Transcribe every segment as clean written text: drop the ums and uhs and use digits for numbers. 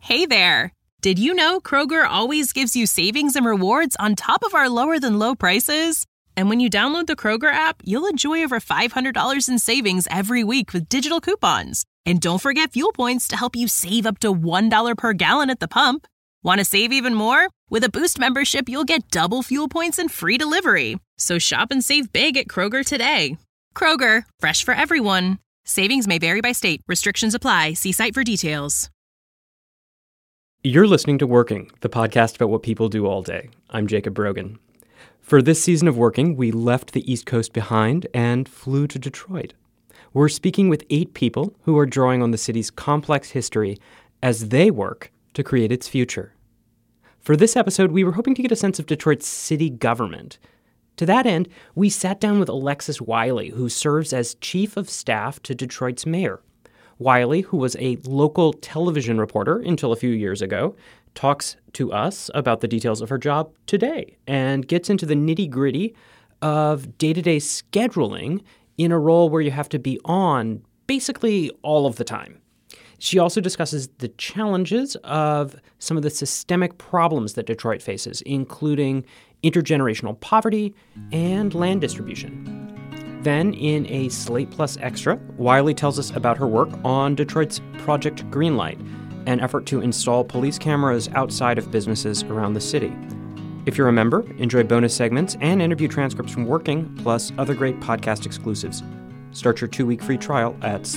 Hey there! Did you know Kroger always gives you savings and rewards on top of our lower-than-low prices? And when you download the Kroger app, you'll enjoy over $500 in savings every week with digital coupons. And don't forget fuel points to help you save up to $1 per gallon at the pump. Want to save even more? With a Boost membership, you'll get double fuel points and free delivery. So shop and save big at Kroger today. Kroger, fresh for everyone. Savings may vary by state. Restrictions apply. See site for details. You're listening to Working, the podcast about what people do all day. I'm Jacob Brogan. For this season of Working, we left the East Coast behind and flew to Detroit. We're speaking with 8 people who are drawing on the city's complex history as they work to create its future. For this episode, we were hoping to get a sense of Detroit's city government. To that end, we sat down with Alexis Wiley, who serves as chief of staff to Detroit's mayor. Wiley, who was a local television reporter until a few years ago, talks to us about the details of her job today and gets into the nitty-gritty of day-to-day scheduling in a role where you have to be on basically all of the time. She also discusses the challenges of some of the systemic problems that Detroit faces, including intergenerational poverty and land distribution. Then, in a Slate Plus Extra, Wiley tells us about her work on Detroit's Project Greenlight, an effort to install police cameras outside of businesses around the city. If you're a member, enjoy bonus segments and interview transcripts from Working, plus other great podcast exclusives. Start your 2-week free trial at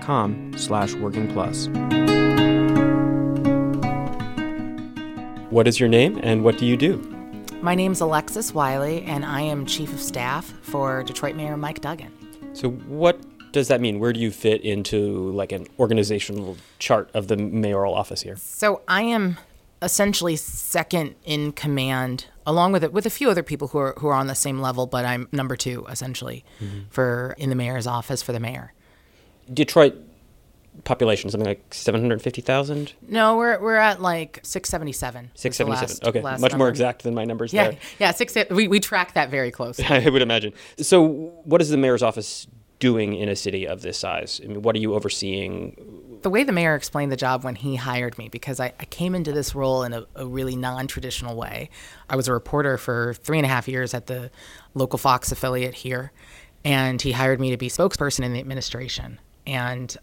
slate.com/workingplus. What is your name and what do you do? My name's Alexis Wiley, and I am Chief of Staff for Detroit Mayor Mike Duggan. So what does that mean? Where do you fit into like an organizational chart of the mayoral office here? So I am essentially second in command, along with a few other people who are on the same level, but I'm number 2 essentially for in the mayor's office for the mayor. Detroit population, something like 750,000? No, we're at like 677. 677. Okay, last much number. more exact than my numbers there. Yeah, we track that very closely. I would imagine. So what is the mayor's office doing in a city of this size? I mean, what are you overseeing? The way the mayor explained the job when he hired me, because I came into this role in a really non-traditional way. I was a reporter for 3.5 years at the local Fox affiliate here, and he hired me to be spokesperson in the administration. And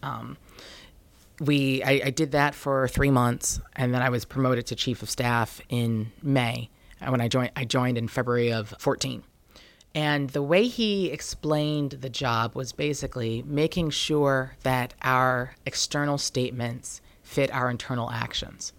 I did that for 3 months, and then I was promoted to chief of staff in May. When I joined in February of 14. And the way he explained the job was basically making sure that our external statements fit our internal actions.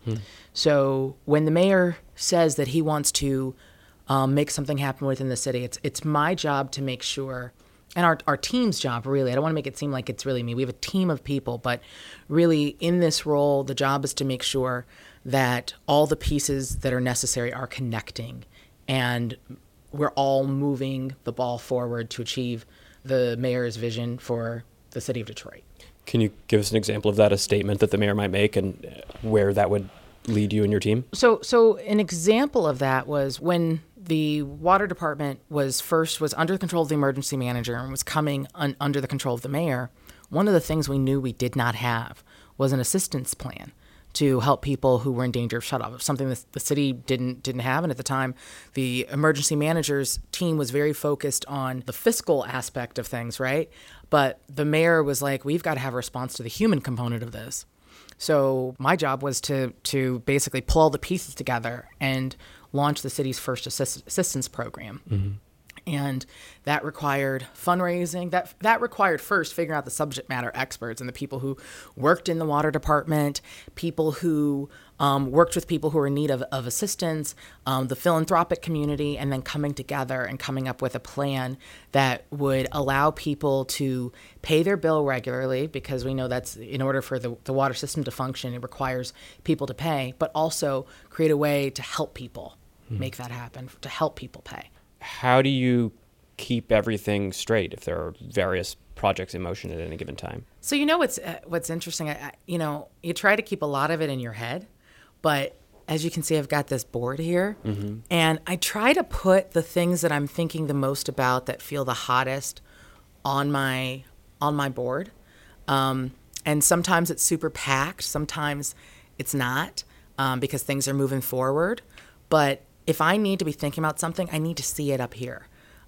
So when the mayor says that he wants to make something happen within the city, it's my job to make sure, and our team's job, really. I don't want to make it seem like it's really me. We have a team of people, but really in this role, the job is to make sure that all the pieces that are necessary are connecting, and we're all moving the ball forward to achieve the mayor's vision for the city of Detroit. Can you give us an example of that, a statement that the mayor might make and where that would lead you and your team? So an example of that was when the water department was under the control of the emergency manager and was coming under the control of the mayor. One of the things we knew we did not have was an assistance plan to help people who were in danger of shutoff, something that the city didn't have. And at the time, the emergency manager's team was very focused on the fiscal aspect of things, right? But the mayor was like, we've got to have a response to the human component of this. So my job was to basically pull all the pieces together and launch the city's first assistance program. Mm-hmm. And that required fundraising. That required first figuring out the subject matter experts and the people who worked in the water department, people who worked with people who were in need of assistance, the philanthropic community, and then coming together and coming up with a plan that would allow people to pay their bill regularly, because we know that's in order for the water system to function, it requires people to pay, but also create a way to help people make that happen, to help people pay. How do you keep everything straight if there are various projects in motion at any given time? So what's interesting, you try to keep a lot of it in your head, but as you can see, I've got this board here, and I try to put the things that I'm thinking the most about that feel the hottest on my board. And sometimes it's super packed. Sometimes It's not, because things are moving forward. But if I need to be thinking about something, I need to see it up here.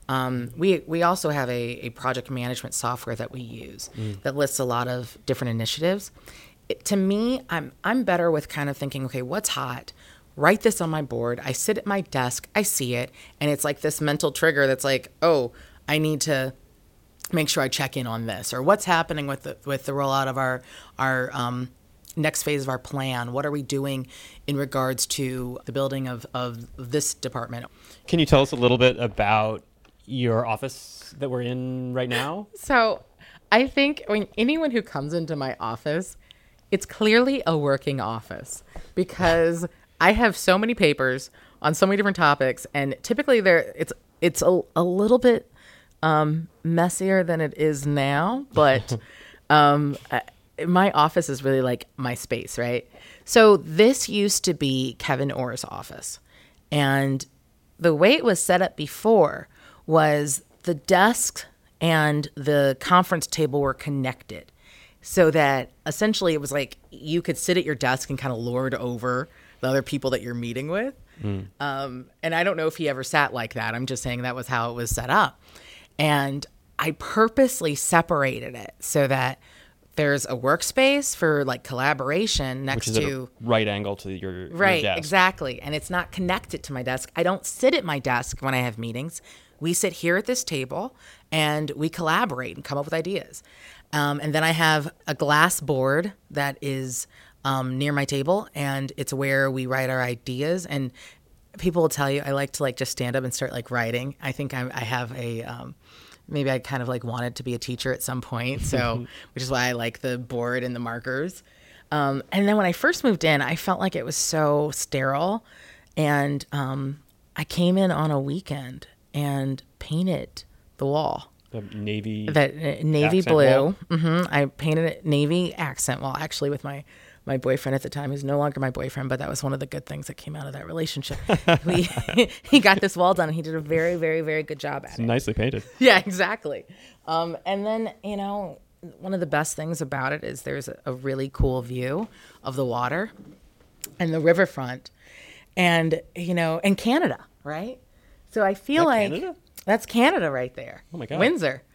We also have a project management software that we use that lists a lot of different initiatives. To me, I'm better with kind of thinking, okay, what's hot? Write this on my board. I sit at my desk, I see it, and it's like this mental trigger that's like, oh, I need to make sure I check in on this, or what's happening with the rollout of our next phase of our plan. What are we doing in regards to the building of this department? Can you tell us a little bit about your office that we're in right now? So I think when anyone who comes into my office, it's clearly a working office because I have so many papers on so many different topics, and typically it's a little bit messier than it is now, but my office is really like my space, right? So this used to be Kevin Orr's office, and the way it was set up before was the desk and the conference table were connected, so that essentially it was like you could sit at your desk and kind of lord over the other people that you're meeting with. And I don't know if he ever sat like that. I'm just saying that was how it was set up. And I purposely separated it so that there's a workspace for like collaboration next Which is to at a right angle to your right, desk. exactly. And it's not connected to my desk. I don't sit at my desk when I have meetings. We sit here at this table and we collaborate and come up with ideas. And then I have a glass board that is near my table, and it's where we write our ideas. And people will tell you I like to like just stand up and start like writing. I think I have a maybe I kind of like wanted to be a teacher at some point, so which is why I like the board and the markers. And then when I first moved in, I felt like it was so sterile, and I came in on a weekend and painted the wall. The navy blue. I painted it navy accent wall, actually, with my boyfriend at the time, who's no longer my boyfriend, but that was one of the good things that came out of that relationship. He got this wall done, and he did a very, very, very good job at it. Nicely painted. Yeah, exactly. And then, one of the best things about it is there's a really cool view of the water and the riverfront and, and Canada, right? So I feel like Canada? That's Canada right there. Oh my God. Windsor.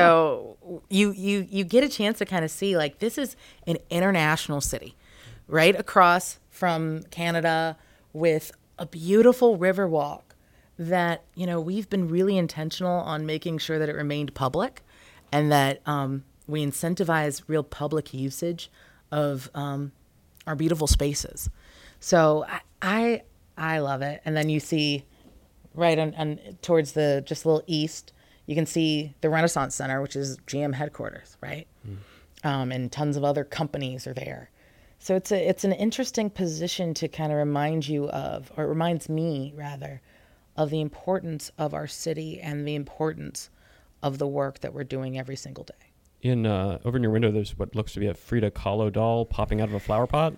So you get a chance to kind of see like this is an international city right across from Canada with a beautiful river walk that, we've been really intentional on making sure that it remained public and that we incentivize real public usage of our beautiful spaces. So I love it. And then you see right on towards the just a little east, you can see the Renaissance Center, which is GM headquarters, right? And tons of other companies are there. So it's an interesting position to kind of remind you of, or it reminds me rather, of the importance of our city and the importance of the work that we're doing every single day. Over in your window, there's what looks to be a Frida Kahlo doll popping out of a flower pot.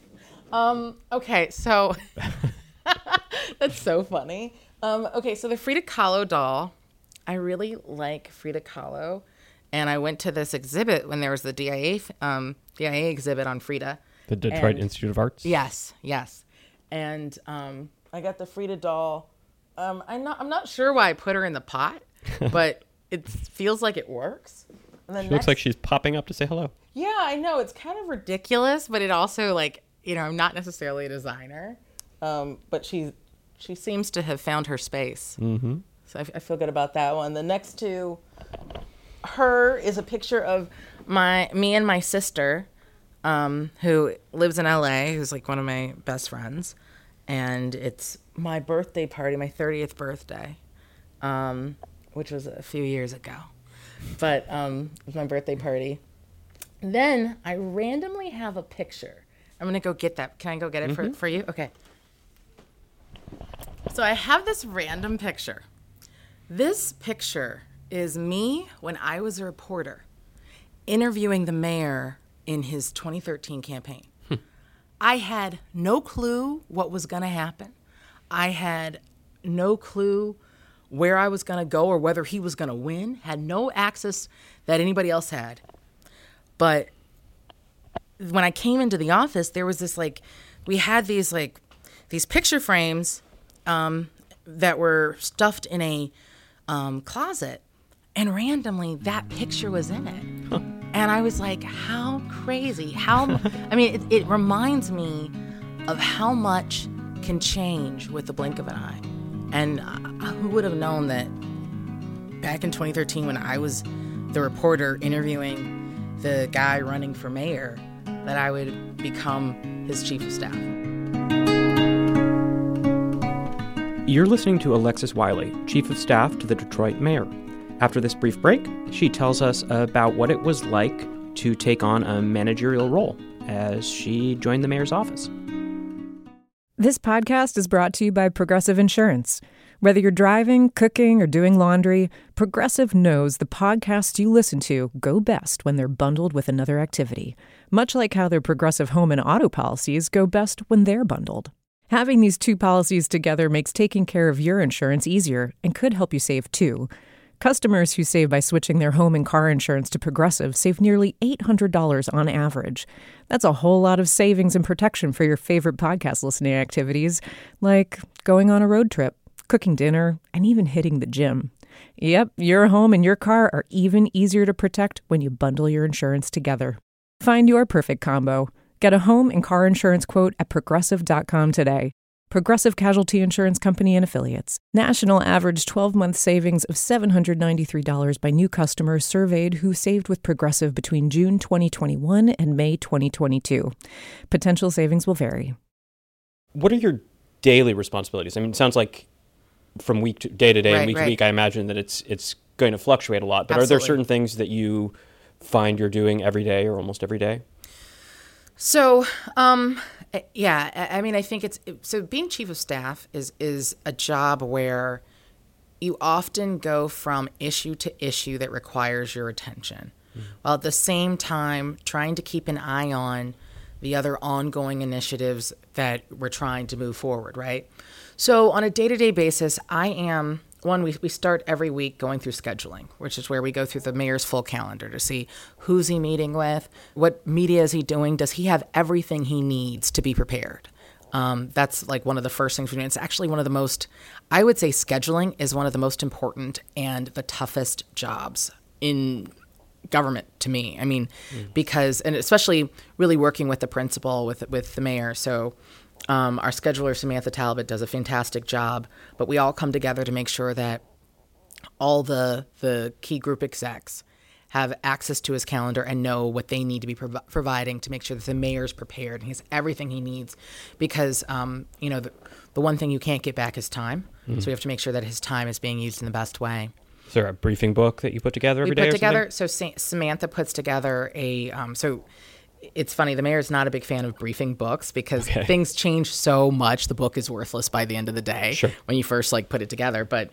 Okay, so that's so funny. Okay, so the Frida Kahlo doll, I really like Frida Kahlo, and I went to this exhibit when there was the DIA exhibit on Frida. The Detroit Institute of Arts? Yes. And I got the Frida doll. I'm not sure why I put her in the pot, but it feels like it works. And then She looks like she's popping up to say hello. Yeah, I know. It's kind of ridiculous, but it also like, I'm not necessarily a designer, but she seems to have found her space. Mm-hmm. So I feel good about that one. The next to her is a picture of me and my sister, who lives in LA, who's like one of my best friends. And it's my birthday party, my 30th birthday, which was a few years ago. But it was my birthday party. Then I randomly have a picture. I'm going to go get that. Can I go get it for you? Okay. So I have this random picture. This picture is me when I was a reporter interviewing the mayor in his 2013 campaign. I had no clue what was going to happen. I had no clue where I was going to go or whether he was going to win. Had no access that anybody else had. But when I came into the office, there was this we had these picture frames that were stuffed in a closet, and randomly that picture was in it. Huh. And I was like, how crazy, it reminds me of how much can change with the blink of an eye. And who would have known that back in 2013, when I was the reporter interviewing the guy running for mayor, that I would become his chief of staff. You're listening to Alexis Wiley, chief of staff to the Detroit mayor. After this brief break, she tells us about what it was like to take on a managerial role as she joined the mayor's office. This podcast is brought to you by Progressive Insurance. Whether you're driving, cooking, or doing laundry, Progressive knows the podcasts you listen to go best when they're bundled with another activity, much like how their Progressive home and auto policies go best when they're bundled. Having these two policies together makes taking care of your insurance easier and could help you save too. Customers who save by switching their home and car insurance to Progressive save nearly $800 on average. That's a whole lot of savings and protection for your favorite podcast listening activities, like going on a road trip, cooking dinner, and even hitting the gym. Yep, your home and your car are even easier to protect when you bundle your insurance together. Find your perfect combo. Get a home and car insurance quote at Progressive.com today. Progressive Casualty Insurance Company and Affiliates. National average 12-month savings of $793 by new customers surveyed who saved with Progressive between June 2021 and May 2022. Potential savings will vary. What are your daily responsibilities? I mean, it sounds like from day to day and week to week, I imagine that it's going to fluctuate a lot. But Absolutely. Are there certain things that you find you're doing every day or almost every day? So, I think so being chief of staff is a job where you often go from issue to issue that requires your attention, while at the same time trying to keep an eye on the other ongoing initiatives that we're trying to move forward, right? So on a day-to-day basis, we start every week going through scheduling, which is where we go through the mayor's full calendar to see who's he meeting with, what media is he doing, does he have everything he needs to be prepared? That's like one of the first things we do. It's actually one of the most, I would say scheduling is one of the most important and the toughest jobs in government to me. I mean, because, and especially really working with the principal, with the mayor. So our scheduler, Samantha Talbot, does a fantastic job, but we all come together to make sure that all the key group execs have access to his calendar and know what they need to be providing to make sure that the mayor's prepared and he has everything he needs, because the one thing you can't get back is time. So we have to make sure that his time is being used in the best way. Is there a briefing book that you put together every day? So Samantha puts together so it's funny, the mayor's not a big fan of briefing books because things change so much. The book is worthless by the end of the day when you first put it together. But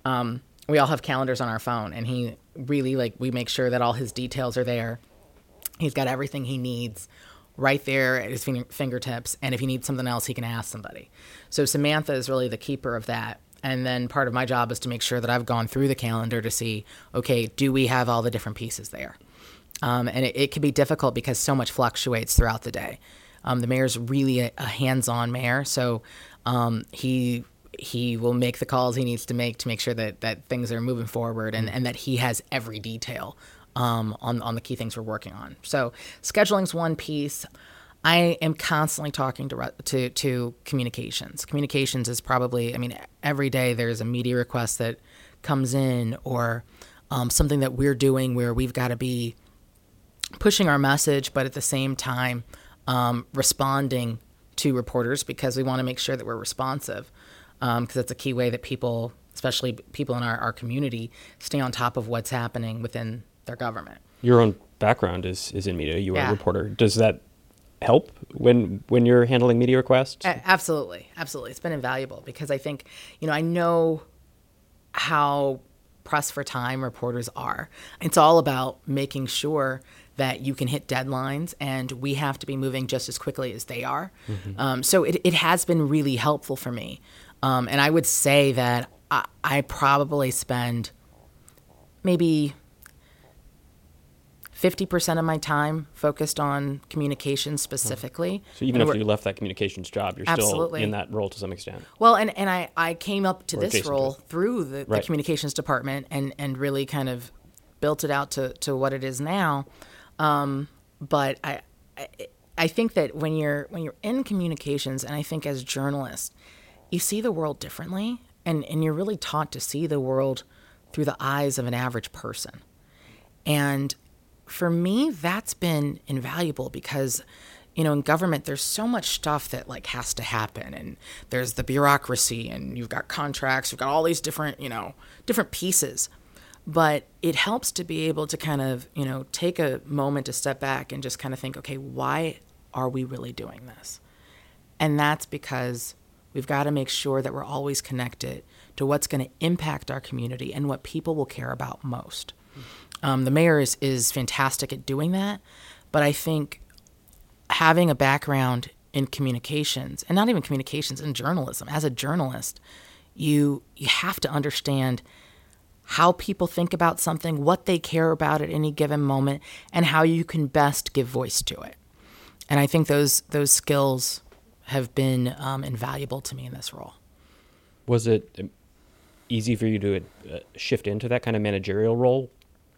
we all have calendars on our phone, and he really we make sure that all his details are there. He's got everything he needs right there at his fingertips. And if he needs something else, he can ask somebody. So Samantha is really the keeper of that. And then part of my job is to make sure that I've gone through the calendar to see, okay, do we have all the different pieces there? And it can be difficult because so much fluctuates throughout the day. The mayor's really a hands-on mayor, so he will make the calls he needs to make sure that things are moving forward and that he has every detail on the key things we're working on. So scheduling's one piece. I am constantly talking to communications. Communications is probably, every day there's a media request that comes in or something that we're doing where we've got to be pushing our message, but at the same time responding to reporters because we want to make sure that we're responsive, because that's a key way that people, especially people in our community, stay on top of what's happening within their government. Your own background is in media. You are a reporter. Does that help when you're handling media requests? Absolutely. It's been invaluable because I think, I know how pressed for time reporters are. It's all about making sure that you can hit deadlines, and we have to be moving just as quickly as they are. So it has been really helpful for me. And I would say that I probably spend maybe 50% of my time focused on communications specifically. So even after you left that communications job, you're Absolutely. still in that role to some extent. Well, and I came up to Or this adjacent to role it. through the Right. communications department and really kind of built it out to what it is now. But I think that when you're in communications, and I think as journalists, you see the world differently, and you're really taught to see the world through the eyes of an average person. And for me, that's been invaluable because, in government, there's so much stuff that like has to happen, and there's the bureaucracy, and you've got contracts, you've got all these different, different pieces. But it helps to be able to kind of, take a moment to step back and just kind of think, okay, why are we really doing this? And that's because we've got to make sure that we're always connected to what's going to impact our community and what people will care about most. The mayor is fantastic at doing that, but I think having a background in communications, and not even communications, in journalism, as a journalist, you have to understand how people think about something, what they care about at any given moment, and how you can best give voice to it. And I think those skills have been invaluable to me in this role. Was it easy for you to shift into that kind of managerial role?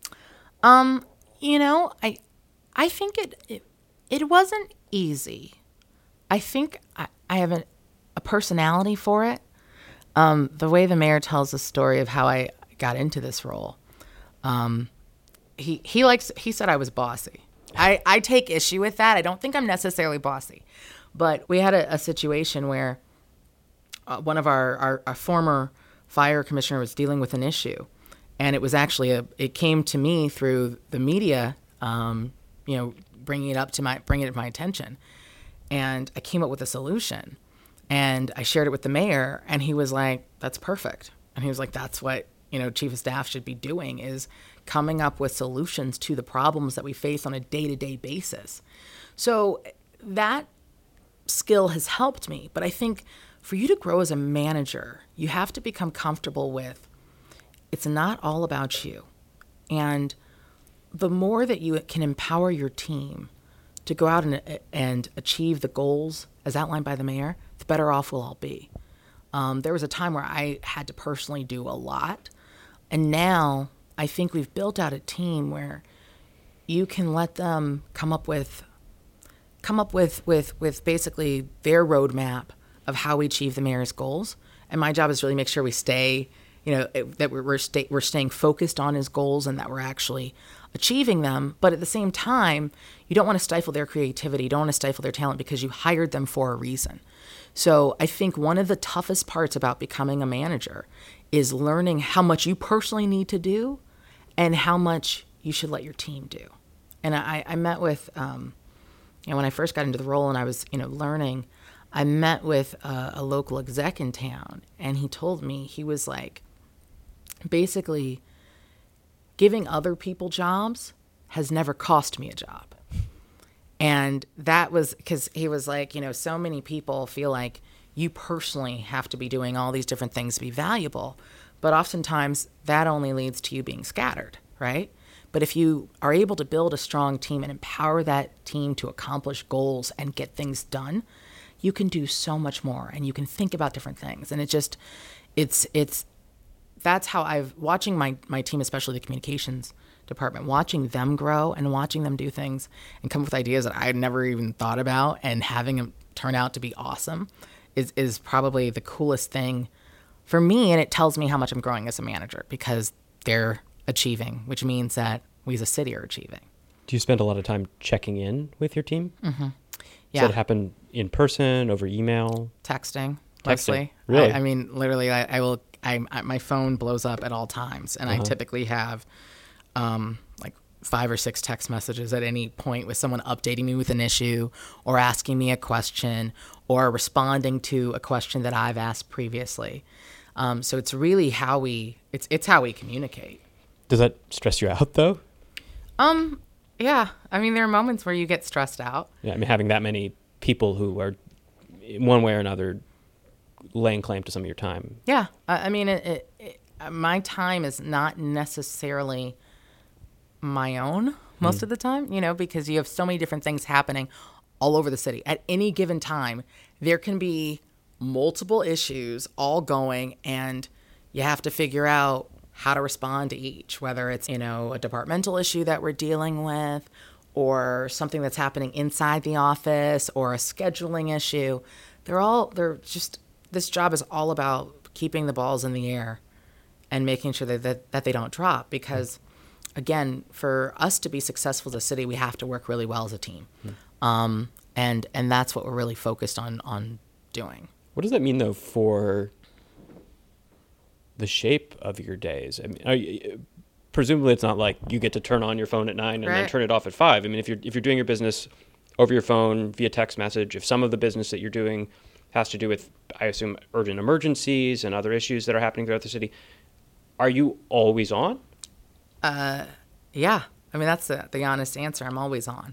I think it wasn't easy. I think I have a personality for it. The way the mayor tells the story of how I got into this role, he said I was bossy. I take issue with that. I don't think I'm necessarily bossy, but we had a situation where one of our former fire commissioner was dealing with an issue, and it was actually it came to me through the media, bringing it to my attention, and I came up with a solution, and I shared it with the mayor, and he was like, "That's perfect," and he was like, "That's what chief of staff should be doing, is coming up with solutions to the problems that we face on a day-to-day basis." So that skill has helped me, but I think for you to grow as a manager, you have to become comfortable with it's not all about you. And the more that you can empower your team to go out and achieve the goals as outlined by the mayor, the better off we'll all be. There was a time where I had to personally do a lot, and now I think we've built out a team where you can let them come up with basically their roadmap of how we achieve the mayor's goals. And my job is really make sure we stay, that we're staying focused on his goals and that we're actually achieving them. But at the same time, you don't want to stifle their creativity. You don't want to stifle their talent because you hired them for a reason. So I think one of the toughest parts about becoming a manager is learning how much you personally need to do and how much you should let your team do. And I met with, when I first got into the role and I was, learning, I met with a local exec in town, and he told me, he was like, basically, giving other people jobs has never cost me a job. And that was because he was like, so many people feel like you personally have to be doing all these different things to be valuable. But oftentimes that only leads to you being scattered, right? But if you are able to build a strong team and empower that team to accomplish goals and get things done, you can do so much more, and you can think about different things. And that's how watching my team, especially the communications department, watching them grow and watching them do things and come up with ideas that I had never even thought about and having them turn out to be awesome is probably the coolest thing for me. And it tells me how much I'm growing as a manager because they're achieving, which means that we as a city are achieving. Do you spend a lot of time checking in with your team? Mm-hmm. Yeah. Does that happen in person, over email? Texting, mostly. Really? I mean, literally, my phone blows up at all times, and I typically have like 5 or 6 text messages at any point with someone updating me with an issue or asking me a question or responding to a question that I've asked previously. So it's really how we communicate. Does that stress you out, though? Yeah. I mean, there are moments where you get stressed out. Yeah, I mean, having that many people who are, in one way or another, laying claim to some of your time. Yeah. I mean, my time is not necessarily my own, most of the time, because you have so many different things happening all over the city. At any given time, there can be multiple issues all going, and you have to figure out how to respond to each, whether it's, a departmental issue that we're dealing with, or something that's happening inside the office, or a scheduling issue. This job is all about keeping the balls in the air and making sure that they don't drop, because again, for us to be successful as a city, we have to work really well as a team. And that's what we're really focused on doing. What does that mean, though, for the shape of your days? I mean, presumably it's not like you get to turn on your phone at 9 and then turn it off at 5. I mean, if you're doing your business over your phone via text message, if some of the business that you're doing has to do with, I assume, urgent emergencies and other issues that are happening throughout the city, are you always on? Yeah. I mean, that's the honest answer. I'm always on.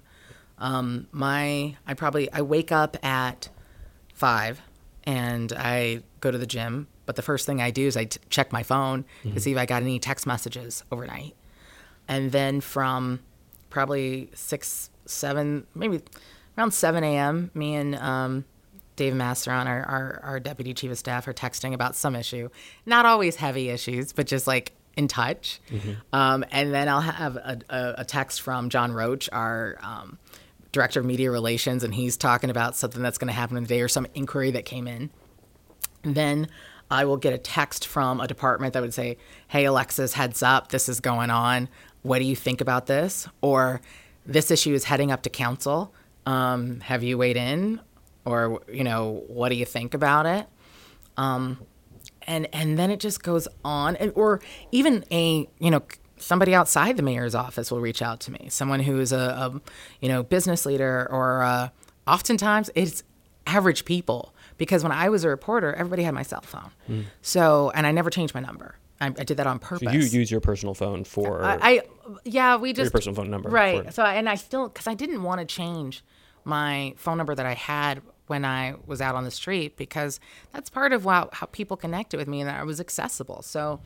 I wake up at 5 and I go to the gym, but the first thing I do is I check my phone to see if I got any text messages overnight. And then from probably 6, 7, maybe around 7 a.m., me and Dave Masteron, our deputy chief of staff, are texting about some issue. Not always heavy issues, but just like in touch. And then I'll have a text from John Roach, our director of media relations, and he's talking about something that's going to happen today or some inquiry that came in. And then I will get a text from a department that would say, hey, Alexis, heads up, this is going on. What do you think about this? Or this issue is heading up to council. Have you weighed in? Or, what do you think about it? And then it just goes on. Or even somebody outside the mayor's office will reach out to me. Someone who's a business leader, or oftentimes it's average people. Because when I was a reporter, everybody had my cell phone. So, and I never changed my number. I did that on purpose. So you use your personal phone for your personal phone number. Right. So, and I still, because I didn't want to change my phone number that I had when I was out on the street, because that's part of how people connected with me, and that I was accessible. So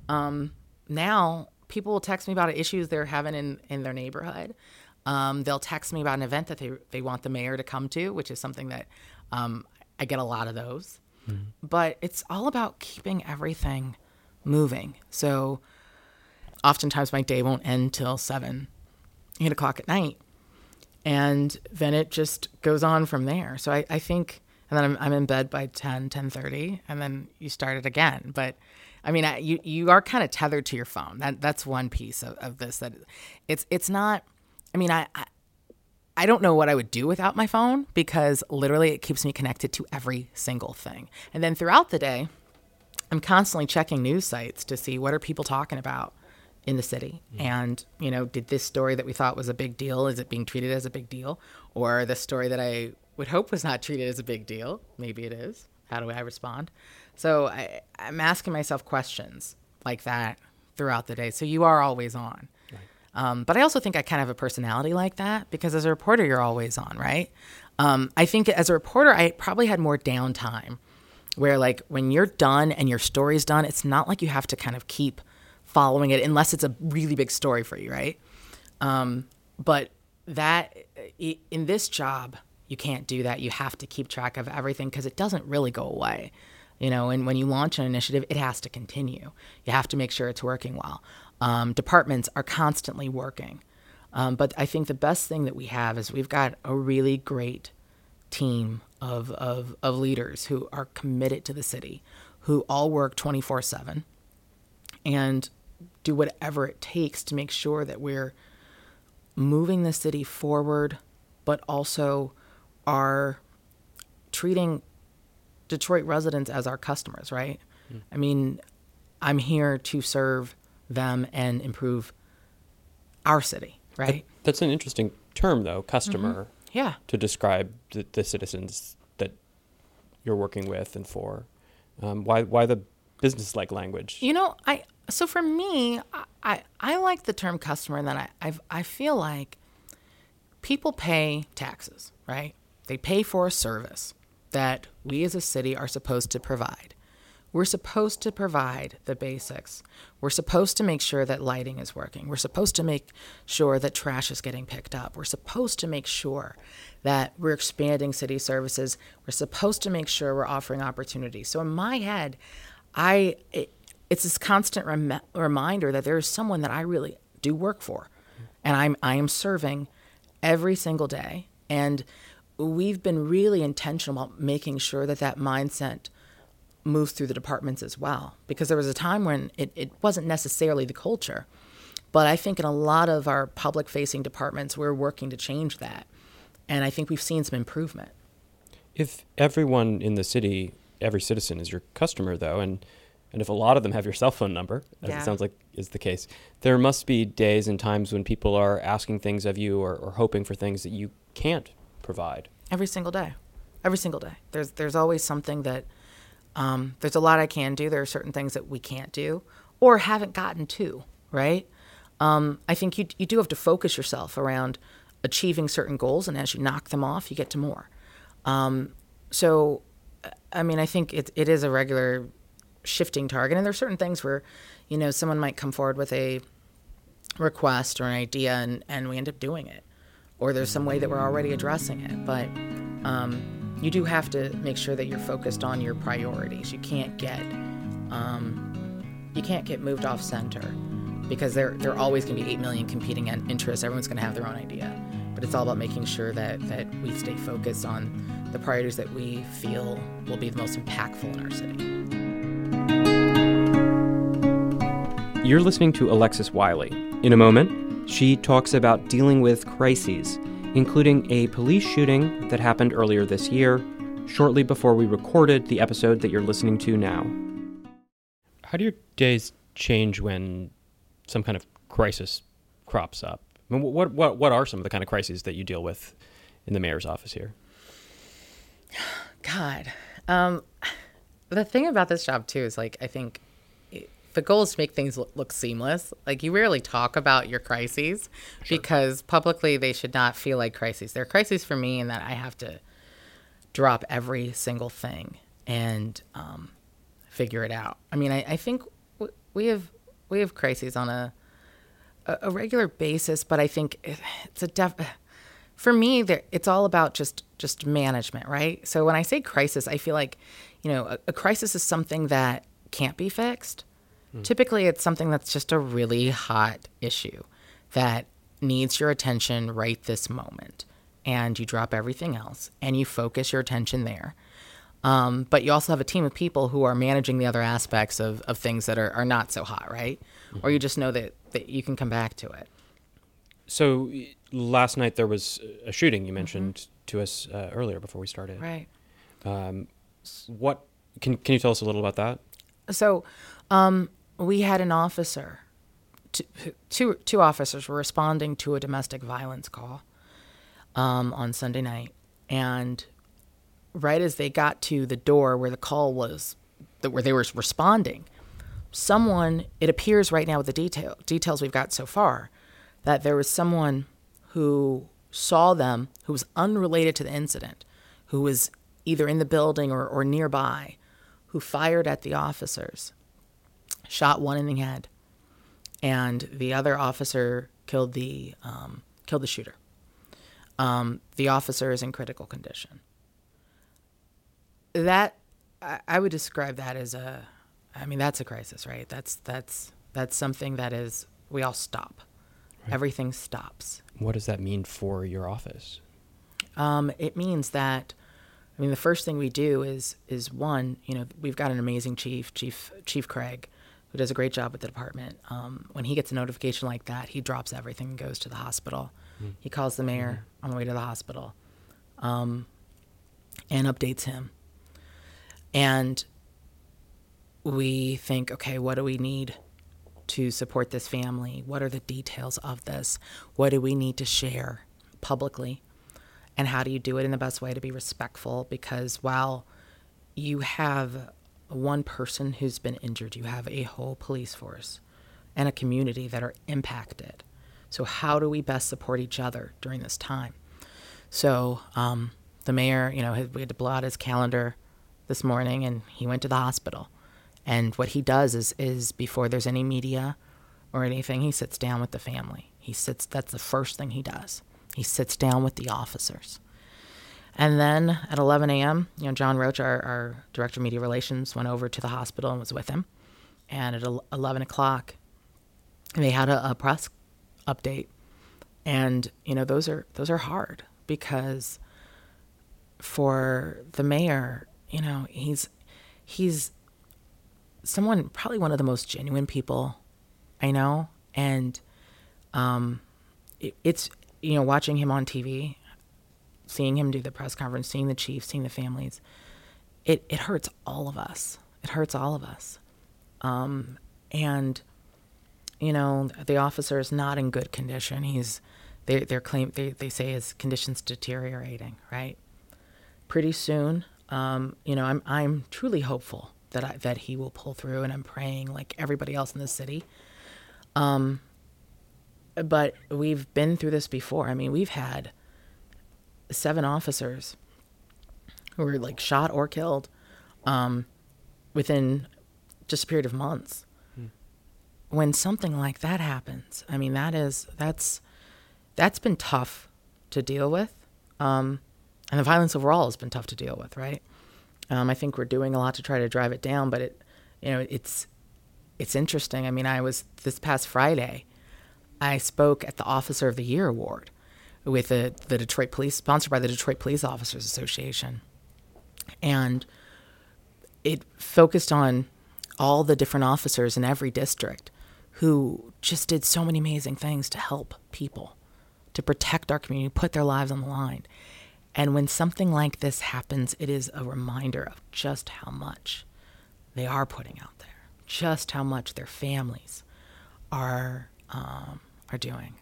now people will text me about issues they're having in their neighborhood. They'll text me about an event that they want the mayor to come to, which is something that I get a lot of those. But it's all about keeping everything moving. So oftentimes my day won't end till 7, 8 o'clock at night. And then it just goes on from there. So I think, and then I'm in bed by 10:30, and then you start it again. But I mean, you are kind of tethered to your phone. That's one piece of this, that it's not, I mean, I don't know what I would do without my phone, because literally it keeps me connected to every single thing. And then throughout the day, I'm constantly checking news sites to see what are people talking about in the city. And, did this story that we thought was a big deal, is it being treated as a big deal? Or the story that I would hope was not treated as a big deal, maybe it is. How do I respond? So I'm asking myself questions like that throughout the day. So you are always on. Right. But I also think I kind of have a personality like that, because as a reporter, you're always on, right? I think as a reporter, I probably had more downtime, where like when you're done and your story's done, it's not like you have to kind of keep following it unless it's a really big story for you, right? But that in this job, you can't do that. You have to keep track of everything, because it doesn't really go away. And when you launch an initiative, it has to continue. You have to make sure it's working well. Departments are constantly working. But I think the best thing that we have is we've got a really great team of leaders who are committed to the city, who all work 24/7 and do whatever it takes to make sure that we're moving the city forward, but also are treating Detroit residents as our customers, right? I mean, I'm here to serve them and improve our city, right? That's an interesting term, though, customer. Yeah. To describe the citizens that you're working with and for. Why the business-like language? So for me, I like the term customer, and then I feel like people pay taxes, right? They pay for a service that we as a city are supposed to provide. We're supposed to provide the basics. We're supposed to make sure that lighting is working. We're supposed to make sure that trash is getting picked up. We're supposed to make sure that we're expanding city services. We're supposed to make sure we're offering opportunities. So in my head, it's this constant reminder that there is someone that I really do work for, and I am serving every single day. And we've been really intentional about making sure that that mindset moves through the departments as well, because there was a time when it wasn't necessarily the culture, but I think in a lot of our public-facing departments, we're working to change that, and I think we've seen some improvement. If everyone in the city, every citizen is your customer, though, and if a lot of them have your cell phone number, as it sounds like is the case, there must be days and times when people are asking things of you or hoping for things that you can't provide. Every single day. There's always something that, there's a lot I can do. There are certain things that we can't do or haven't gotten to, right? I think you do have to focus yourself around achieving certain goals, and as you knock them off, you get to more. So, I mean, I think it is a regular shifting target, and there are certain things where, someone might come forward with a request or an idea, and we end up doing it, or there's some way that we're already addressing it. But you do have to make sure that you're focused on your priorities. You can't get moved off center, because there are always going to be 8 million competing interests. Everyone's going to have their own idea, but it's all about making sure that we stay focused on the priorities that we feel will be the most impactful in our city. You're listening to Alexis Wiley. In a moment, she talks about dealing with crises, including a police shooting that happened earlier this year, shortly before we recorded the episode that you're listening to now. How do your days change when some kind of crisis crops up? I mean, what are some of the kind of crises that you deal with in the mayor's office here? God. The thing about this job, too, is, I think the goal is to make things look seamless. You rarely talk about your crises, because publicly they should not feel like crises. They're crises for me in that I have to drop every single thing and figure it out. I mean, I think we have crises on a regular basis, but I think it's for me, it's all about just management, right? So when I say crisis, I feel like, a crisis is something that can't be fixed. Typically, it's something that's just a really hot issue that needs your attention right this moment. And you drop everything else and you focus your attention there. But you also have a team of people who are managing the other aspects of things that are not so hot, right? Mm-hmm. Or you just know that you can come back to it. So last night there was a shooting you mentioned to us earlier before we started. Right. What can you tell us a little about that? So we had an officer, two officers were responding to a domestic violence call on Sunday night. And right as they got to the door where the call was, where they were responding, someone, it appears right now with the details we've got so far, that there was someone who saw them, who was unrelated to the incident, who was either in the building or nearby, who fired at the officers, shot one in the head, and the other officer killed the shooter. The officer is in critical condition. That I would describe that as that's a crisis, right? That's something that is, we all stop. Right. Everything stops. What does that mean for your office? It means that, the first thing we do is one, we've got an amazing Chief Craig, who does a great job with the department. When he gets a notification like that, he drops everything and goes to the hospital. He calls the mayor on the way to the hospital and updates him. And we think, okay, what do we need to support this family? What are the details of this? What do we need to share publicly? And how do you do it in the best way to be respectful? Because while you have one person who's been injured, you have a whole police force and a community that are impacted. So how do we best support each other during this time? So the mayor, we had to blow out his calendar this morning, and he went to the hospital. And what he does is before there's any media or anything, he sits down with the family. That's the first thing he does. He sits down with the officers. And then at 11 a.m., John Roach, our director of media relations, went over to the hospital and was with him. And at 11 o'clock, they had a press update. And, those are hard because for the mayor, he's someone, probably one of the most genuine people I know. And it's, watching him on TV, seeing him do the press conference, seeing the chief, seeing the families, it hurts all of us. It hurts all of us. And, the officer is not in good condition. They say his condition's deteriorating, right? Pretty soon, I'm truly hopeful that he will pull through, and I'm praying like everybody else in the city. But we've been through this before. I mean, we've had 7 officers who were like shot or killed within just a period of months. When something like that happens, I mean, that's been tough to deal with. And the violence overall has been tough to deal with, right? I think we're doing a lot to try to drive it down, but it's interesting. I mean, this past Friday, I spoke at the Officer of the Year Award with the Detroit Police, sponsored by the Detroit Police Officers Association. And it focused on all the different officers in every district who just did so many amazing things to help people, to protect our community, put their lives on the line. And when something like this happens, it is a reminder of just how much they are putting out there, just how much their families are doing.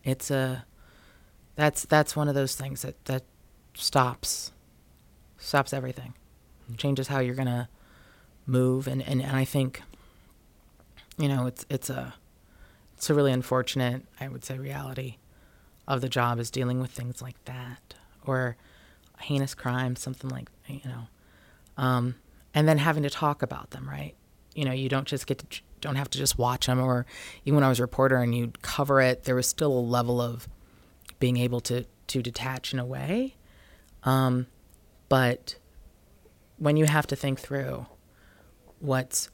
That's one of those things that stops everything, changes how you're gonna move, and I think, it's a really unfortunate, I would say, reality of the job is dealing with things like that, or a heinous crime, something like, and then having to talk about them, right? You don't have to just watch them, or even when I was a reporter and you'd cover it, there was still a level of being able to detach in a way. But when you have to think through what's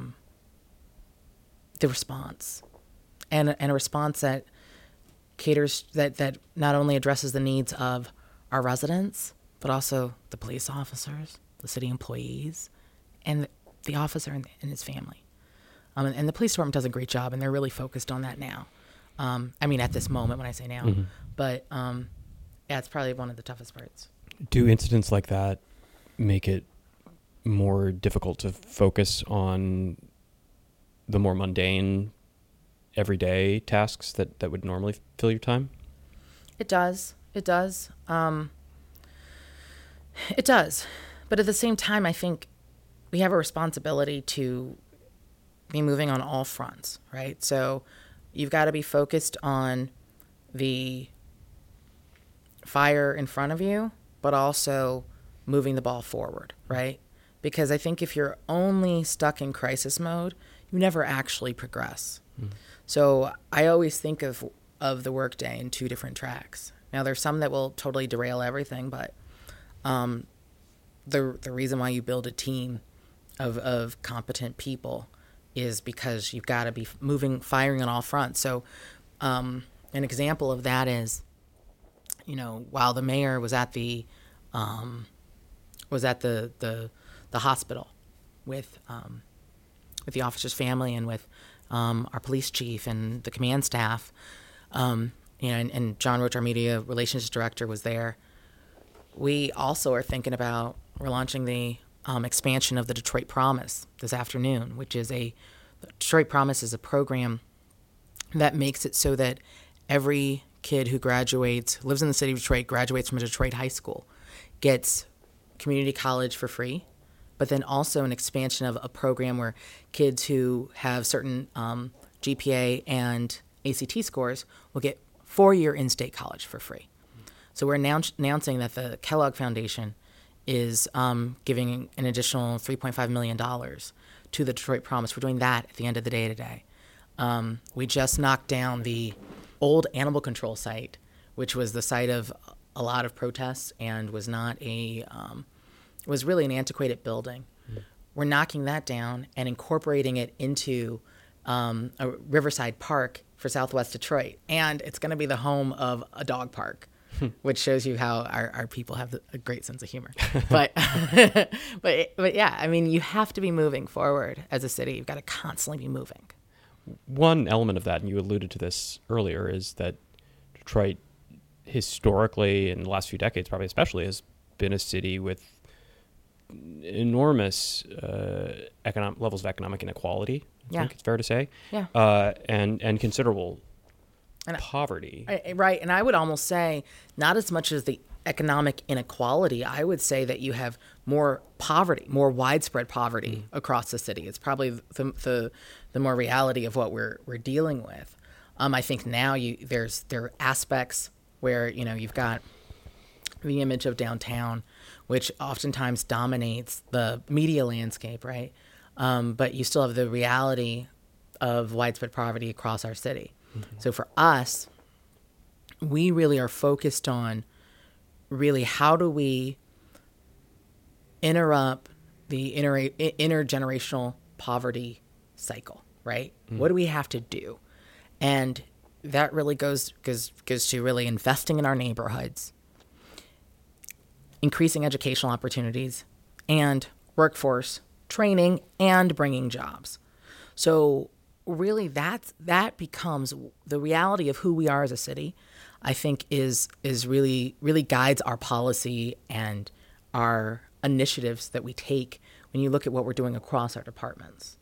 the response, and a response that caters, that not only addresses the needs of our residents, but also the police officers, the city employees, and the officer and his family. And the police department does a great job, and they're really focused on that now. At this moment, when I say now. Mm-hmm. But, it's probably one of the toughest parts. Do incidents like that make it more difficult to focus on the more mundane, everyday tasks that would normally fill your time? It does. It does. It does. But at the same time, I think we have a responsibility to be moving on all fronts, right? So you've got to be focused on the fire in front of you, but also moving the ball forward, right? Because I think if you're only stuck in crisis mode, you never actually progress. So I always think of the workday in 2 different tracks. Now, there's some that will totally derail everything, but the reason why you build a team of competent people is because you've got to be firing on all fronts. So an example of that is, while the mayor was at the hospital with the officer's family and with our police chief and the command staff, and John Roach, our media relations director, was there. We also are thinking about, we're launching the expansion of the Detroit Promise this afternoon, which is the Detroit Promise is a program that makes it so that every kid who lives in the city of Detroit, graduates from a Detroit high school, gets community college for free, but then also an expansion of a program where kids who have certain GPA and ACT scores will get 4-year in-state college for free. So we're announcing that the Kellogg Foundation is giving an additional $3.5 million to the Detroit Promise. We're doing that at the end of the day today. We just knocked down the old animal control site, which was the site of a lot of protests and was not was really an antiquated building. We're knocking that down and incorporating it into a Riverside Park for Southwest Detroit. And it's going to be the home of a dog park, which shows you how our people have a great sense of humor. But, but yeah, I mean, you have to be moving forward as a city. You've got to constantly be moving. One element of that, and you alluded to this earlier, is that Detroit historically, in the last few decades probably especially, has been a city with enormous levels of economic inequality, I think it's fair to say, and considerable poverty. Right, and I would almost say not as much as the economic inequality. I would say that you have more poverty, more widespread poverty across the city. It's probably the more reality of what we're dealing with. I think now there are aspects where you've got the image of downtown, which oftentimes dominates the media landscape, right? But you still have the reality of widespread poverty across our city. So for us, we really are focused on really how do we interrupt the intergenerational poverty cycle, right? What do we have to do? And that really goes to really investing in our neighborhoods, increasing educational opportunities, and workforce training and bringing jobs. So really that becomes the reality of who we are as a city. I think is really guides our policy and our initiatives that we take when you look at what we're doing across our departments.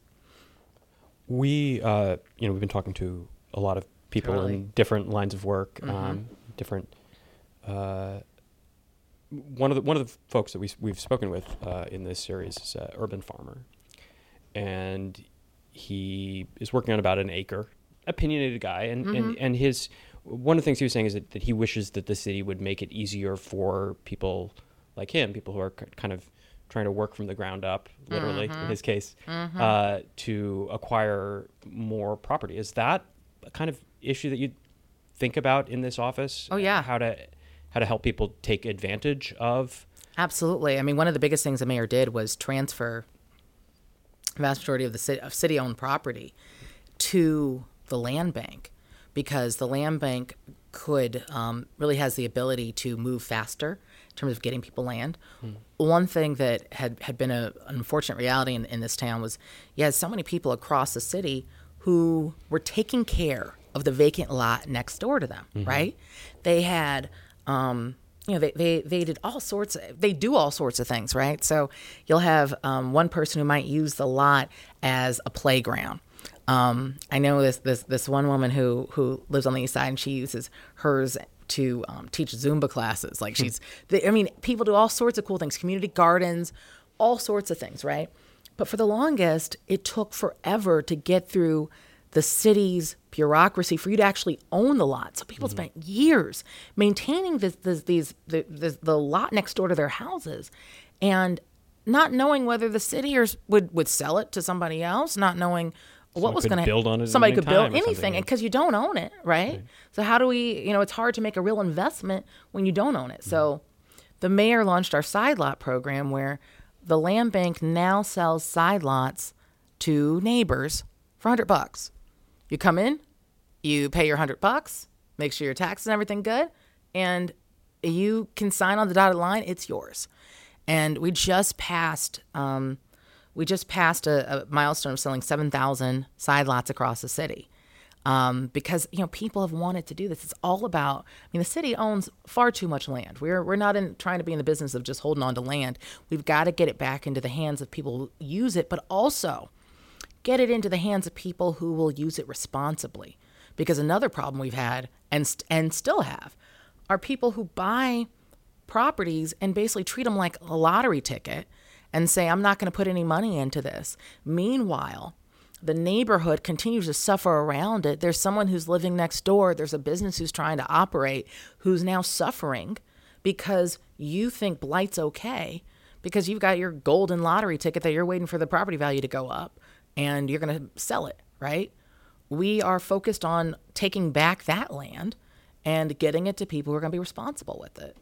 We've been talking to a lot of people in different lines of work, different. One of the folks that we've spoken with in this series is an urban farmer, and he is working on about an acre. Opinionated guy, and his one of the things he was saying is that he wishes that the city would make it easier for people like him, people who are kind of trying to work from the ground up, literally in his case, to acquire more property. Is that a kind of issue that you think about in this office? Oh yeah, how to help people take advantage of? Absolutely. I mean, one of the biggest things the mayor did was transfer the vast majority of the city-owned property to the land bank, because the land bank really has the ability to move faster in terms of getting people land. One thing that had been an unfortunate reality in this town was you had so many people across the city who were taking care of the vacant lot next door to them, right? They had, they did they do all sorts of things, right? So you'll have one person who might use the lot as a playground. I know this one woman who lives on the east side, and she uses hers to teach Zumba classes. Like people do all sorts of cool things, community gardens, all sorts of things, right? But for the longest, it took forever to get through the city's bureaucracy for you to actually own the lot. So people spent years maintaining the lot next door to their houses, and not knowing whether the city would sell it to somebody else, not knowing what was going to build on it. Somebody could build anything, because you don't own it, right? So how do we? It's hard to make a real investment when you don't own it. So the mayor launched our side lot program, where the land bank now sells side lots to neighbors for $100. You come in, you pay your $100, make sure your taxes and everything good, and you can sign on the dotted line. It's yours. And we just passed a milestone of selling 7,000 side lots across the city, because people have wanted to do this. It's all about. The city owns far too much land. We're not trying to be in the business of just holding on to land. We've got to get it back into the hands of people who use it, but also get it into the hands of people who will use it responsibly. Because another problem we've had and still have are people who buy properties and basically treat them like a lottery ticket and say, I'm not going to put any money into this. Meanwhile, the neighborhood continues to suffer around it. There's someone who's living next door. There's a business who's trying to operate who's now suffering because you think blight's okay, because you've got your golden lottery ticket that you're waiting for the property value to go up and you're going to sell it, right? We are focused on taking back that land and getting it to people who are going to be responsible with it.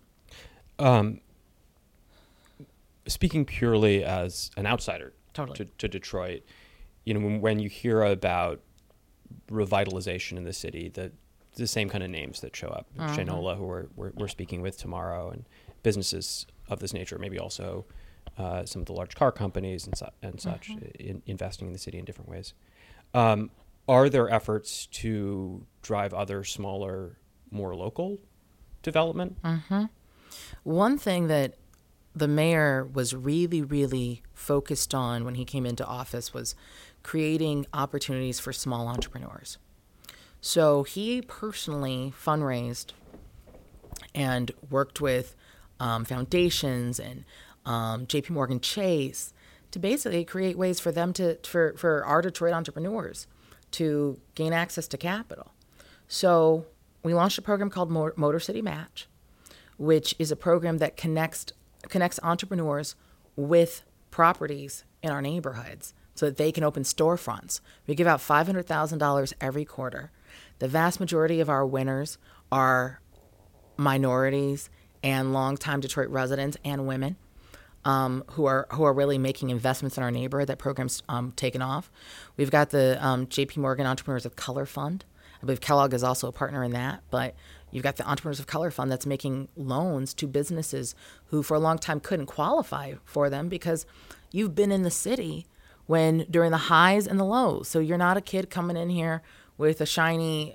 Speaking purely as an outsider to Detroit, when you hear about revitalization in the city, the same kind of names that show up, Shanola, who we're speaking with tomorrow, and businesses of this nature, maybe also some of the large car companies and such, investing in the city in different ways. Are there efforts to drive other smaller, more local development? One thing that the mayor was really, really focused on when he came into office was creating opportunities for small entrepreneurs. So he personally fundraised and worked with foundations and JP Morgan Chase to basically create ways for them for our Detroit entrepreneurs to gain access to capital. So we launched a program called Motor City Match, which is a program that connects entrepreneurs with properties in our neighborhoods so that they can open storefronts. We give out $500,000 every quarter. The vast majority of our winners are minorities and longtime Detroit residents and women who are really making investments in our neighborhood. That program's taken off. We've got the JP Morgan Entrepreneurs of Color Fund. I believe Kellogg is also a partner in that, but you've got the Entrepreneurs of Color Fund that's making loans to businesses who for a long time couldn't qualify for them because you've been in the city during the highs and the lows. So you're not a kid coming in here with a shiny,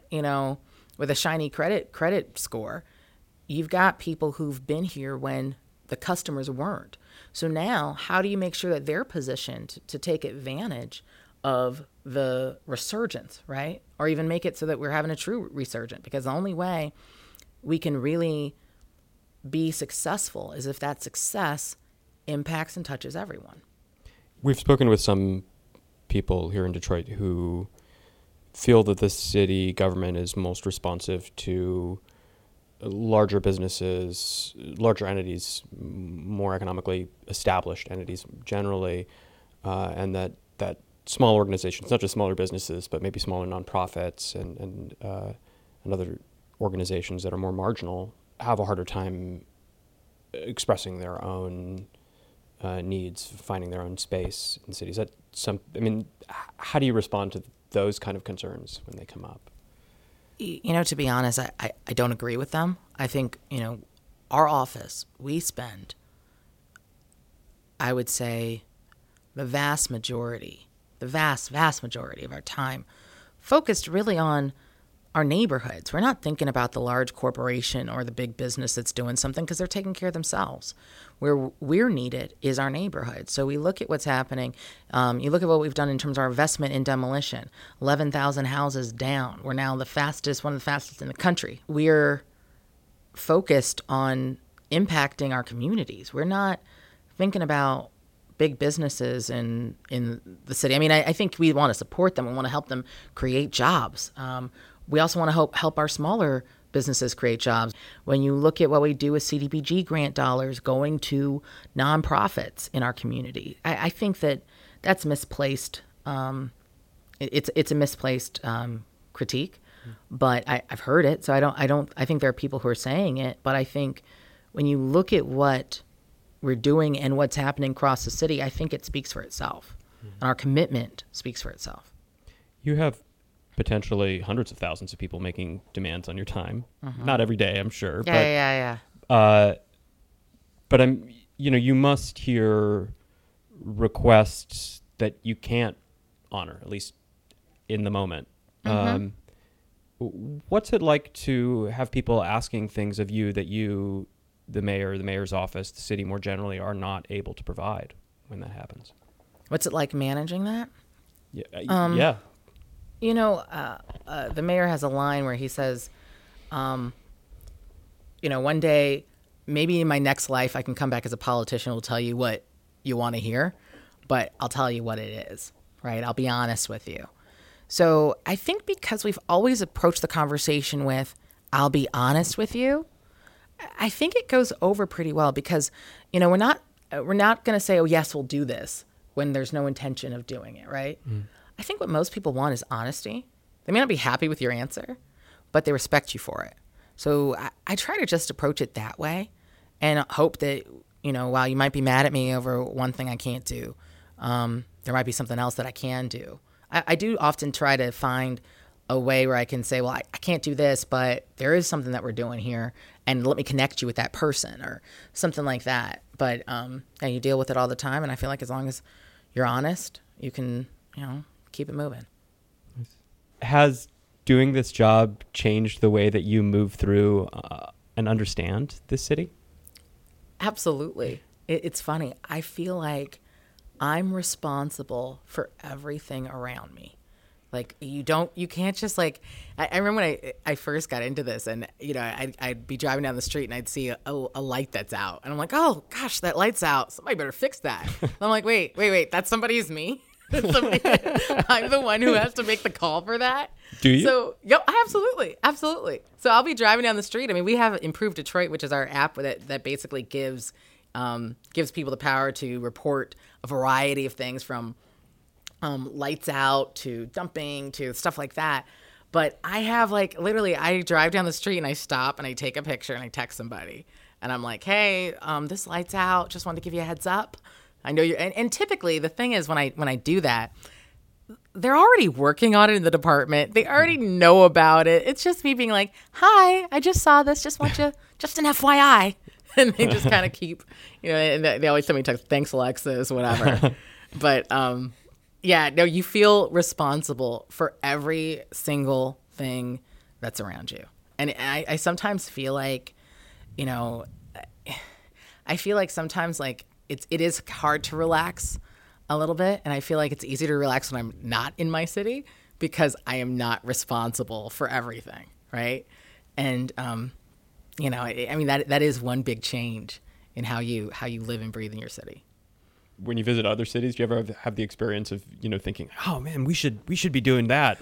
credit score. You've got people who've been here when the customers weren't. So now, how do you make sure that they're positioned to take advantage of the resurgence, right? Or even make it so that we're having a true resurgence? Because the only way we can really be successful is if that success impacts and touches everyone. We've spoken with some people here in Detroit who feel that the city government is most responsive to larger businesses, larger entities, more economically established entities generally, and that small organizations, not just smaller businesses, but maybe smaller nonprofits and other organizations that are more marginal, have a harder time expressing their own needs, finding their own space in cities. How do you respond to those kind of concerns when they come up? To be honest, I don't agree with them. I think, our office, we spend, I would say, the vast majority of our time focused really on our neighborhoods. We're not thinking about the large corporation or the big business that's doing something because they're taking care of themselves. Where we're needed is our neighborhood. So we look at what's happening. You look at what we've done in terms of our investment in demolition. 11,000 houses down. We're now one of the fastest in the country. We're focused on impacting our communities. We're not thinking about big businesses in the city. I think we want to support them. We want to help them create jobs. We also want to help our smaller businesses create jobs. When you look at what we do with CDBG grant dollars going to nonprofits in our community, I think that's misplaced. It's a misplaced critique, but I've heard it. So I think there are people who are saying it, but I think when you look at what we're doing and what's happening across the city, I think it speaks for itself. Mm-hmm. And our commitment speaks for itself. You have potentially hundreds of thousands of people making demands on your time. Mm-hmm. Not every day, I'm sure. Yeah. But you must hear requests that you can't honor, at least in the moment. Mm-hmm. What's it like to have people asking things of you that you, the mayor, the mayor's office, the city more generally, are not able to provide when that happens? What's it like managing that? Yeah. The mayor has a line where he says, one day, maybe in my next life, I can come back as a politician who will tell you what you want to hear, but I'll tell you what it is, right? I'll be honest with you. So I think because we've always approached the conversation with, I'll be honest with you, I think it goes over pretty well because, we're not we're not going to say, oh, yes, we'll do this when there's no intention of doing it, right? I think what most people want is honesty. They may not be happy with your answer, but they respect you for it. So I try to just approach it that way and hope that, while you might be mad at me over one thing I can't do, there might be something else that I can do. I do often try to find a way where I can say, well, I can't do this, but there is something that we're doing here, and let me connect you with that person or something like that. But you deal with it all the time, and I feel like as long as you're honest, you can, keep it moving. Has doing this job changed the way that you move through and understand this city? Absolutely. It's funny. I feel like I'm responsible for everything around me. Like you can't just like, I remember when I first got into this and, I'd be driving down the street and I'd see a light that's out. And I'm like, oh gosh, that light's out. Somebody better fix that. And I'm like, wait, that somebody's me? I'm the one who has to make the call for that. Do you? So, absolutely. So I'll be driving down the street. I mean, we have Improved Detroit, which is our app that basically gives people the power to report a variety of things from lights out to dumping to stuff like that. But I have literally, I drive down the street and I stop and I take a picture and I text somebody and I'm like, hey, this light's out. Just wanted to give you a heads up. I know you're, and typically the thing is when I do that, they're already working on it in the department. They already know about it. It's just me being like, hi, I just saw this. Just want you, just an FYI. And they just kind of keep, and they always send me text, thanks, Alexis, whatever. But, you feel responsible for every single thing that's around you. And I sometimes feel like, sometimes it is hard to relax a little bit. And I feel like it's easy to relax when I'm not in my city because I am not responsible for everything. Right. And, that is one big change in how you live and breathe in your city. When you visit other cities, do you ever have the experience of, thinking, oh man, we should be doing that?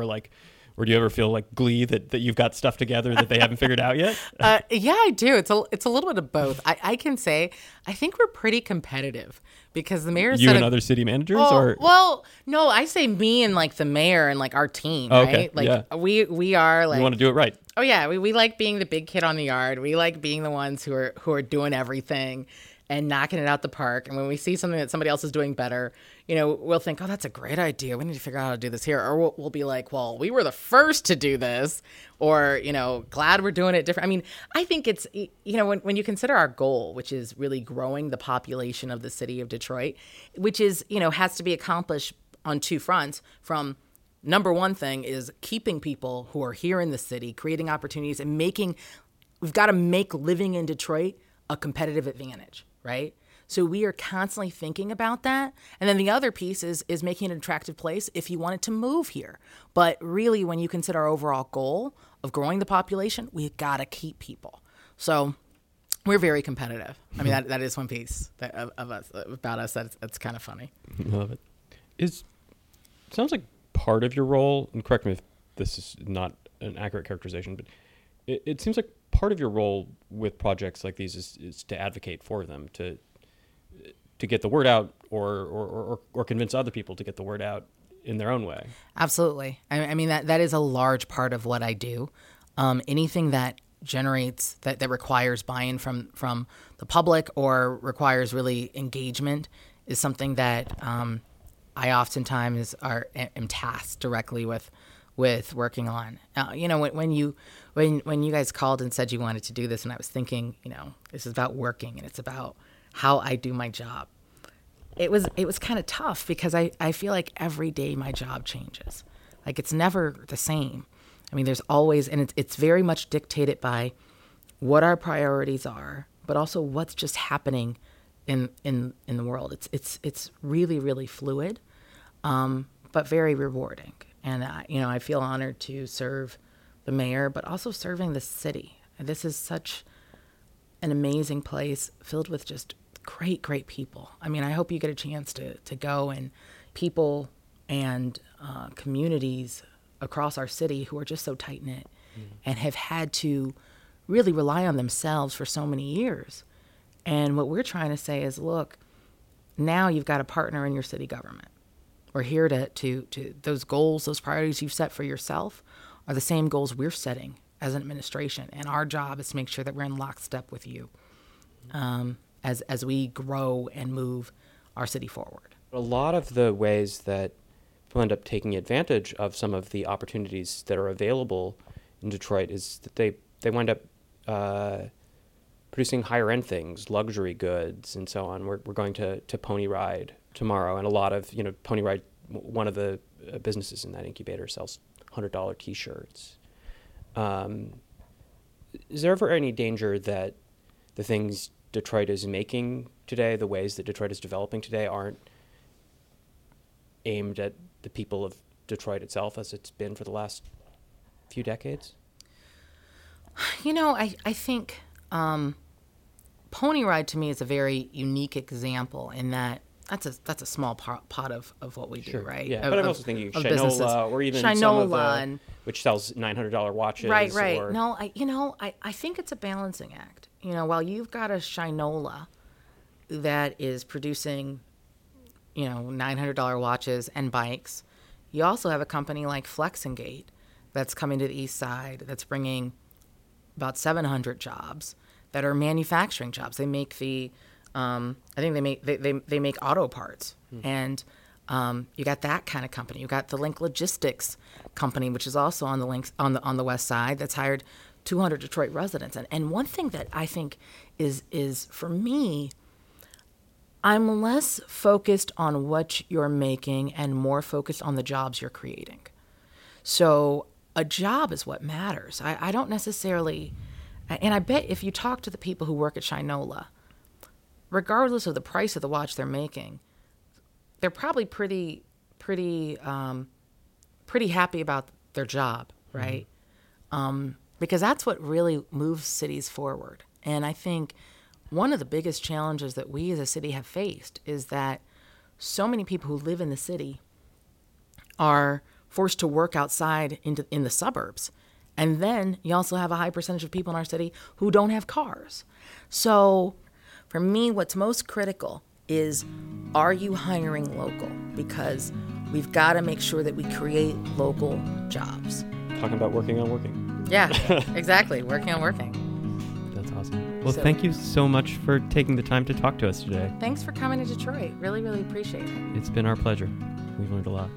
Or do you ever feel like glee that you've got stuff together that they haven't figured out yet? Yeah, I do. It's a little bit of both. I can say I think we're pretty competitive because the mayor. You and other city managers, or well, no, I say me and the mayor and our team, right? We are you want to do it right. Oh yeah, we like being the big kid on the yard. We like being the ones who are doing everything and knocking it out the park. And when we see something that somebody else is doing better, we'll think, oh, that's a great idea. We need to figure out how to do this here. Or we'll be like, well, we were the first to do this. Or, glad we're doing it different. I mean, I think it's, when you consider our goal, which is really growing the population of the city of Detroit, which is, has to be accomplished on two fronts. From number one thing is keeping people who are here in the city, creating opportunities and we've got to make living in Detroit a competitive advantage. Right? So we are constantly thinking about that. And then the other piece is making it an attractive place if you wanted to move here. But really, when you consider our overall goal of growing the population, we've got to keep people. So we're very competitive. I mean, that is one piece of us, about us that's kind of funny. Love it. Sounds like part of your role, and correct me if this is not an accurate characterization, but it seems like part of your role with projects like these is to advocate for them, to get the word out or convince other people to get the word out in their own way. Absolutely. I mean, that is a large part of what I do. Anything that generates, that requires buy-in from the public or requires really engagement is something that I oftentimes am tasked directly with working on. When you guys called and said you wanted to do this, and I was thinking, this is about working and it's about how I do my job. It was kind of tough because I feel like every day my job changes. Like it's never the same. I mean, there's always, and it's very much dictated by what our priorities are, but also what's just happening in the world. It's really, really fluid, but very rewarding. And, I feel honored to serve the mayor, but also serving the city. And this is such an amazing place filled with just great, great people. I mean, I hope you get a chance to go, and people and communities across our city who are just so tight-knit and have had to really rely on themselves for so many years. And what we're trying to say is, look, now you've got a partner in your city government. We're here to those goals, those priorities you've set for yourself are the same goals we're setting as an administration. And our job is to make sure that we're in lockstep with you as we grow and move our city forward. A lot of the ways that people end up taking advantage of some of the opportunities that are available in Detroit is that they wind up producing higher end things, luxury goods, and so on. We're going to Pony Ride tomorrow, and a lot of, Pony Ride, one of the businesses in that incubator, sells $100 T-shirts. Is there ever any danger that the things Detroit is making today, the ways that Detroit is developing today, aren't aimed at the people of Detroit itself as it's been for the last few decades? I think Pony Ride to me is a very unique example in that that's a small pot of what we do, right? Yeah, but I'm also thinking Shinola or even some of the, which sells $900 watches. Right. No, I think it's a balancing act. While you've got a Shinola that is producing, $900 watches and bikes, you also have a company like Flexingate that's coming to the east side that's bringing about 700 jobs that are manufacturing jobs. They make I think they make auto parts, and you got that kind of company. You got the Link Logistics company, which is also on the west side, that's hired 200 Detroit residents. And one thing that I think is for me, I'm less focused on what you're making and more focused on the jobs you're creating. So a job is what matters. I don't necessarily, and I bet if you talk to the people who work at Shinola, regardless of the price of the watch they're making, they're probably pretty happy about their job, right? Because that's what really moves cities forward. And I think one of the biggest challenges that we as a city have faced is that so many people who live in the city are forced to work outside in the suburbs. And then you also have a high percentage of people in our city who don't have cars. So for me, what's most critical is, are you hiring local? Because we've got to make sure that we create local jobs. Talking about working on working. Yeah, exactly. Working on working. That's awesome. Well, thank you so much for taking the time to talk to us today. Thanks for coming to Detroit. Really, really appreciate it. It's been our pleasure. We've learned a lot.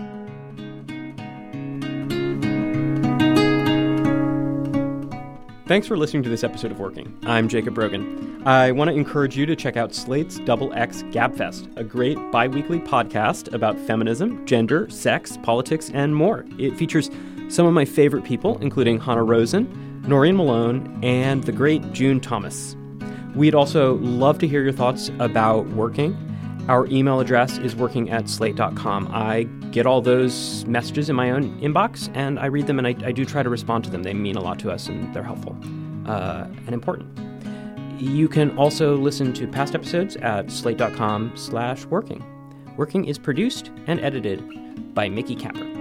Thanks for listening to this episode of Working. I'm Jacob Brogan. I want to encourage you to check out Slate's XX Gabfest, a great bi-weekly podcast about feminism, gender, sex, politics, and more. It features some of my favorite people, including Hannah Rosen, Noreen Malone, and the great June Thomas. We'd also love to hear your thoughts about Working. Our email address is working@slate.com. I get all those messages in my own inbox, and I read them, and I do try to respond to them. They mean a lot to us, and they're helpful and important. You can also listen to past episodes at slate.com/working. Working is produced and edited by Mickey Capper.